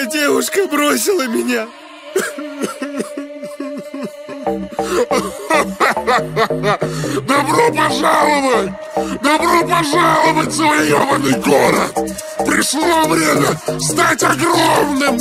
девушка бросила меня. Добро пожаловать! Добро пожаловать в свой ебаный город! Пришло время стать огромным!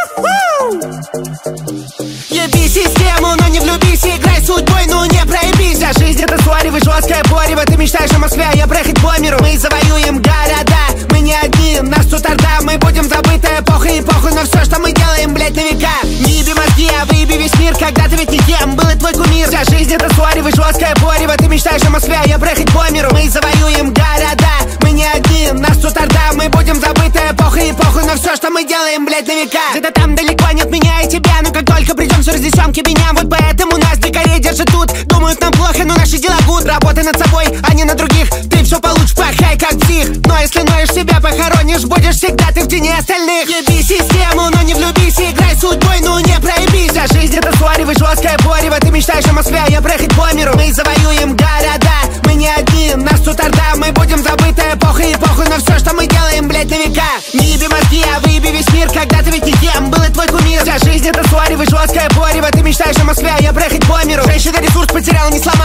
Еби систему, но не влюбись, играй судьбой, ну не проебись. А жизнь это сварево, жесткое порево. Ты мечтаешь о Москве, а я проехать по миру. Мы завоюем города, мы не одни, нас тут орда. Мы будем забыты эпохой и похуй на все, что мы делаем, блять, на века. Не еби мозги, а выеби весь мир, когда-то ведь никем был и твой кумир. Вся жизнь это сварево, жесткое порево. Ты мечтаешь о Москве, а я проехать по миру. Мы завоюем города, мы не одни, нас тут орда. Мы будем забыты эпохой и похуй на все, что мы делаем, блять, на века. Где-то там далеко нет меня и тебя, но как только придем, все разнесем кибеням. Вот поэтому нас дикарей держат тут. Думают нам плохо, но наши дела гуд. Работай над собой, а не на других. Ты все получишь, пахай как псих. Но если ноешь себя, похоронишь, будешь всегда ты в тени остальных. Еби систему, но не влюбись, играй судьбой, ну не проебись. А жизнь это сварево, жесткое порево. Ты мечтаешь о Москве, а я проехать по миру. Мы завоюем города, мы не одни, нас тут орда. Мы будем забыты эпохой и похуй на все, что мы делаем, блять, на века. Не еби мозги, а выеби весь мир, когда-то ведь никем был и твой кумир. Вся жизнь это сварево, жесткое порево. Ты мечтаешь о Москве, а я проехать по миру. Женщина ресурс потеряла, не сломала.